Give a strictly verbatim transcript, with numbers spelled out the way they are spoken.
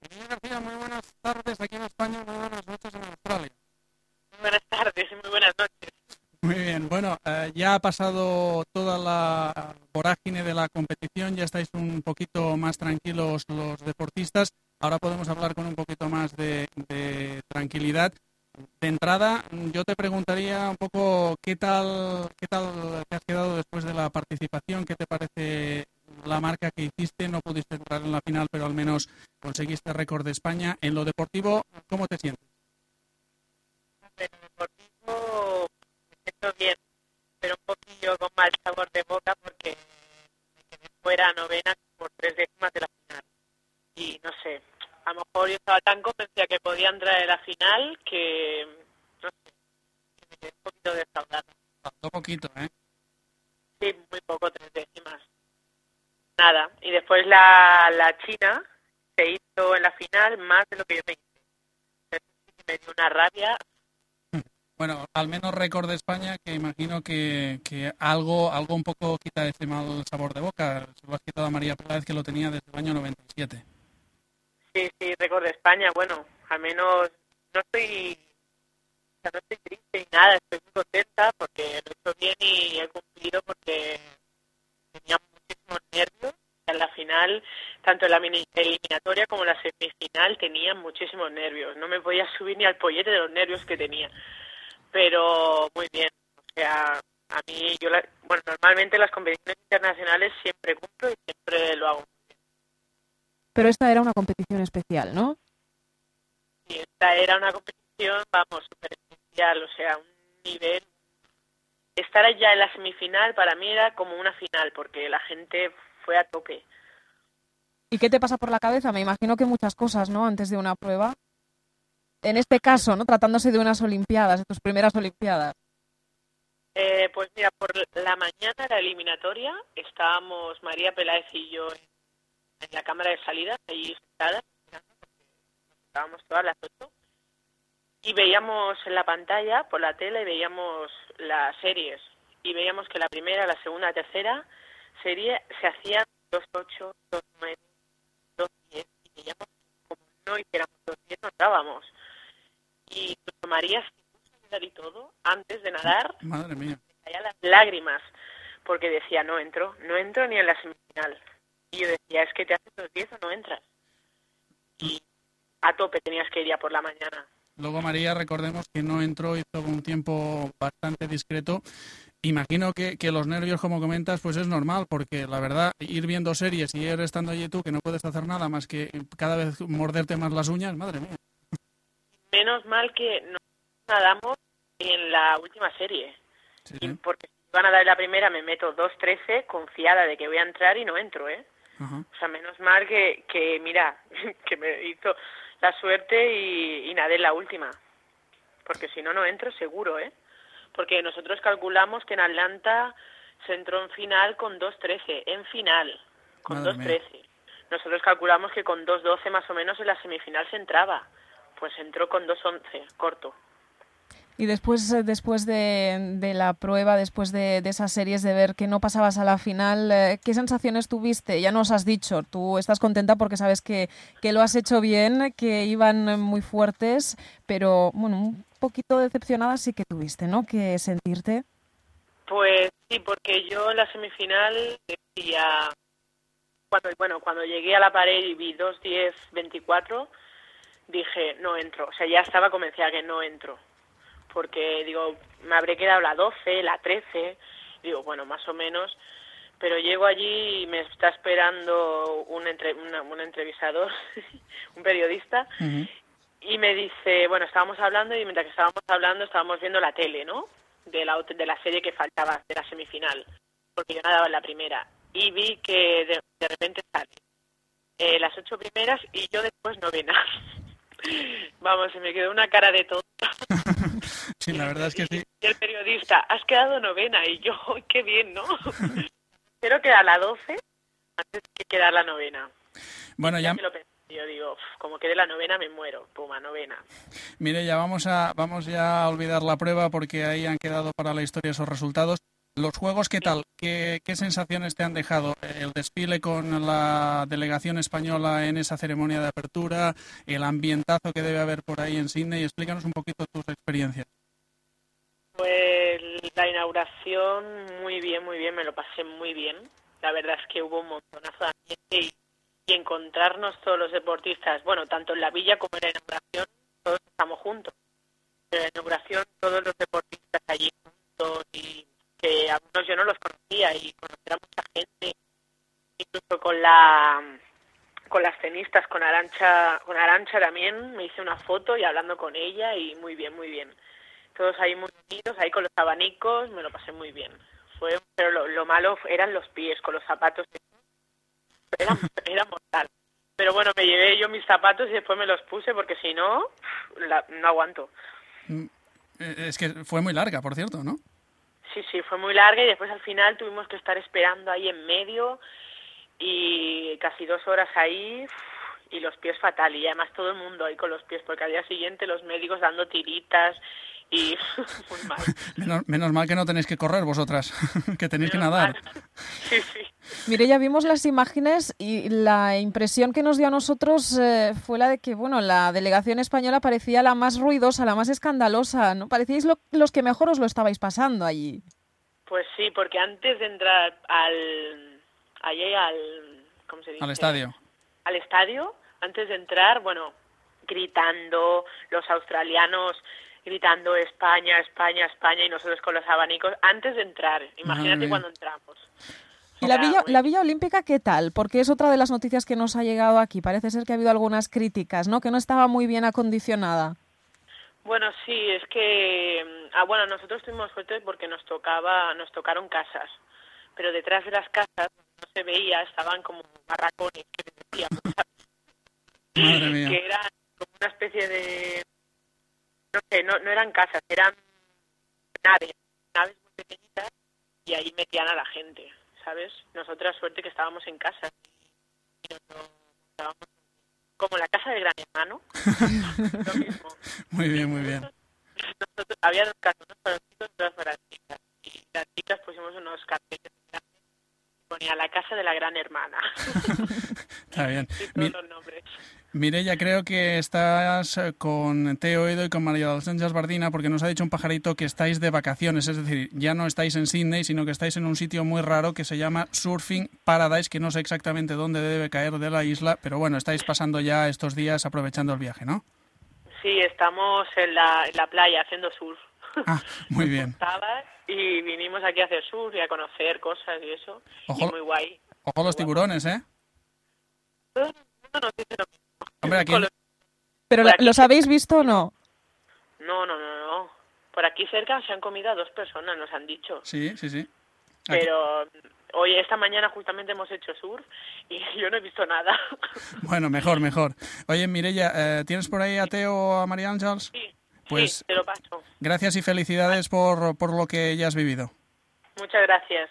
Emilia García, muy buenas tardes aquí en España, muy buenas noches en Australia. Muy buenas tardes y muy buenas noches. Muy bien, bueno, eh, ya ha pasado toda la vorágine de la competición, ya estáis un poquito más tranquilos los deportistas, ahora podemos hablar con un poquito más de, de tranquilidad. De entrada, yo te preguntaría un poco qué tal, qué tal te has quedado después de la participación, qué te parece la marca que hiciste, no pudiste entrar en la final, pero al menos conseguiste récord de España. En lo deportivo, ¿cómo te sientes? En el deportivo me siento bien, pero un poquillo con mal sabor de boca porque me quedé fuera novena por tres décimas de la final. Y no sé, a lo mejor yo estaba tan convencida que podía entrar en la final que, no sé, que me quedé un poquito defraudada. Faltó poquito, ¿eh? Sí, muy poco, tres décimas. Nada, y después la, la China se hizo en la final más de lo que yo me hice. Eso sí que me dio una rabia. Bueno, al menos récord de España, que imagino que, que algo algo un poco quita ese mal sabor de boca. Se lo has quitado a María Pérez, que lo tenía desde el año noventa y siete. Sí, sí, récord de España. Bueno, al menos no estoy, o sea, no estoy triste ni nada, estoy muy contenta porque lo he hecho bien y he cumplido porque tenía muchísimos nervios. En la final, tanto en la mini eliminatoria como en la semifinal, tenía muchísimos nervios. No me podía subir ni al pollete de los nervios que tenía. Pero muy bien, o sea, a mí, yo, la, bueno, normalmente las competiciones internacionales siempre cumplo y siempre lo hago. Pero esta era una competición especial, ¿no? Y esta era una competición, vamos, súper especial, o sea, un nivel. Estar ya en la semifinal para mí era como una final, porque la gente fue a tope. ¿Y qué te pasa por la cabeza? Me imagino que muchas cosas, ¿no? Antes de una prueba. En este caso, ¿no? Tratándose de unas Olimpiadas, de tus primeras Olimpiadas. Eh, pues mira, por la mañana, la eliminatoria, estábamos María Peláez y yo en, en la cámara de salida, allí sentadas, estábamos todas las ocho. Y veíamos en la pantalla, por la tele, veíamos las series. Y veíamos que la primera, la segunda, la tercera serie se hacían dos ocho, dos nueve, dos diez. Y veíamos como no hiciéramos dos diez, no entrábamos. Y incluso María se puso a llorar y todo, antes de nadar, Madre mía. me caían las lágrimas. Porque decía, no entro, no entro ni en la semifinal. Y yo decía, es que te haces dos diez o no entras. Y a tope tenías que ir ya por la mañana. Luego María, recordemos que no entró, hizo un tiempo bastante discreto. Imagino que, que los nervios, como comentas, pues es normal, porque la verdad, ir viendo series y ir estando allí tú, que no puedes hacer nada más que cada vez morderte más las uñas, madre mía. Menos mal que no nadamos en la última serie. Sí, Y sí. porque si van a dar la primera me meto dos trece confiada de que voy a entrar y no entro, ¿eh? Ajá. O sea, menos mal que, que mira, que me hizo la suerte y, y nadé en la última. Porque si no, no entro seguro, ¿eh? Porque nosotros calculamos que en Atlanta se entró en final con dos trece, en final, con Madre dos mía. trece. Nosotros calculamos que con dos doce más o menos en la semifinal se entraba. Pues entró con dos once, corto. Y después, eh, después de, de la prueba, después de, de esas series, de ver que no pasabas a la final, eh, ¿qué sensaciones tuviste? Ya nos has dicho, tú estás contenta porque sabes que, que lo has hecho bien, que iban eh, muy fuertes, pero bueno, un poquito decepcionada sí que tuviste, ¿no? Que sentirte. Pues sí, porque yo en la semifinal decía, cuando bueno, cuando llegué a la pared y vi dos diez veinticuatro, dije, no entro. O sea, ya estaba convencida que no entro. Porque, digo, me habré quedado la doce, la trece, digo, bueno, más o menos, pero llego allí y me está esperando un, entre, una, un entrevistador, un periodista, Uh-huh. y me dice, bueno, estábamos hablando y mientras que estábamos hablando estábamos viendo la tele, ¿no? De la, de la serie que faltaba, de la semifinal, porque yo nadaba en la primera, y vi que de, de repente sale eh, las ocho primeras y yo después novena. Vamos, se me quedó una cara de tonta. Sí, la verdad es que sí. Y el periodista, has quedado novena. Y yo, qué bien, ¿no? Espero quedar la doce antes que quedar la novena. Bueno, ya, Ya me lo pensé. Yo digo, "Uf, como quede la novena me muero. Puma, novena". mire, ya vamos a, vamos ya a olvidar la prueba porque ahí han quedado para la historia esos resultados. Los juegos, ¿qué tal? ¿Qué, qué sensaciones te han dejado? El desfile con la delegación española en esa ceremonia de apertura, el ambientazo que debe haber por ahí en Sydney. Explícanos un poquito tus experiencias. Pues la inauguración, muy bien, muy bien, me lo pasé muy bien. La verdad es que hubo un montonazo de ambiente y, y encontrarnos todos los deportistas, bueno, tanto en la villa como en la inauguración, todos estamos juntos. En la inauguración, todos los deportistas allí juntos y que algunos yo no los conocía y conocer a mucha gente, incluso con la con las tenistas, con Arantxa, con Arantxa también, me hice una foto y hablando con ella y muy bien, muy bien. Todos ahí muy unidos, ahí con los abanicos, me lo pasé muy bien. Fue, pero lo, lo malo eran los pies, con los zapatos, era, era mortal. Pero bueno, me llevé yo mis zapatos y después me los puse porque si no, la, no aguanto. Es que fue muy larga, por cierto, ¿no? Sí, sí, fue muy larga y después al final tuvimos que estar esperando ahí en medio y casi dos horas ahí y los pies fatal y además todo el mundo ahí con los pies porque al día siguiente los médicos dando tiritas y muy mal. Menos, menos mal que no tenéis que correr vosotras, que tenéis menos que nadar. Mal. Sí, sí. Mireia, vimos las imágenes y la impresión que nos dio a nosotros eh, fue la de que, bueno, la delegación española parecía la más ruidosa, la más escandalosa, ¿no? Parecíais lo, los que mejor os lo estabais pasando allí. Pues sí, porque antes de entrar al... allí al... ¿cómo se dice? Al estadio. Al estadio, antes de entrar, bueno, gritando, los australianos gritando España, España, España y nosotros con los abanicos antes de entrar. Imagínate cuando entramos. ¿Y la Villa, la Villa Olímpica qué tal? Porque es otra de las noticias que nos ha llegado aquí. Parece ser que ha habido algunas críticas, ¿no? Que no estaba muy bien acondicionada. Bueno, sí, es que... Ah, bueno, nosotros tuvimos suerte porque nos tocaba, nos tocaron casas. Pero detrás de las casas no se veía, estaban como barracones, que decíamos, Madre mía. que eran como una especie de... No sé, no, no eran casas, eran naves, naves muy pequeñitas y ahí metían a la gente, ¿sabes? Nosotras suerte que estábamos en casa y nos lo estábamos como la casa del Gran Hermano, lo mismo. Muy bien, muy bien. Nosotros, había dos casas, unos para los chicos y otras para las chicas. Y las chicas pusimos unos carteles que ponía la casa de la Gran Hermana. Está bien. Y todos los nombres. Mireia, creo que estás con Teo Edo y con María dels Àngels Bardina porque nos ha dicho un pajarito que estáis de vacaciones, es decir, ya no estáis en Sydney, sino que estáis en un sitio muy raro que se llama Surfing Paradise, que no sé exactamente dónde debe caer de la isla, pero bueno, estáis pasando ya estos días aprovechando el viaje, ¿no? Sí, estamos en la, en la playa haciendo surf. Ah, muy bien. Y vinimos aquí a hacer surf y a conocer cosas y eso. Ojo, y muy guay. Ojo los tiburones, ¿eh? Todo el mundo nos dice lo mismo. Hombre, aquí... ¿Pero la, los habéis visto o no? No, no, no, no. Por aquí cerca se han comido a dos personas, nos han dicho. Sí, sí, sí. Aquí. Pero hoy, esta mañana justamente hemos hecho surf y yo no he visto nada. Bueno, mejor, mejor. Oye, Mireia, eh, ¿tienes por ahí a Teo o a María Àngels? Sí, pues sí, te lo paso. Gracias y felicidades por, por lo que ya has vivido. Muchas gracias.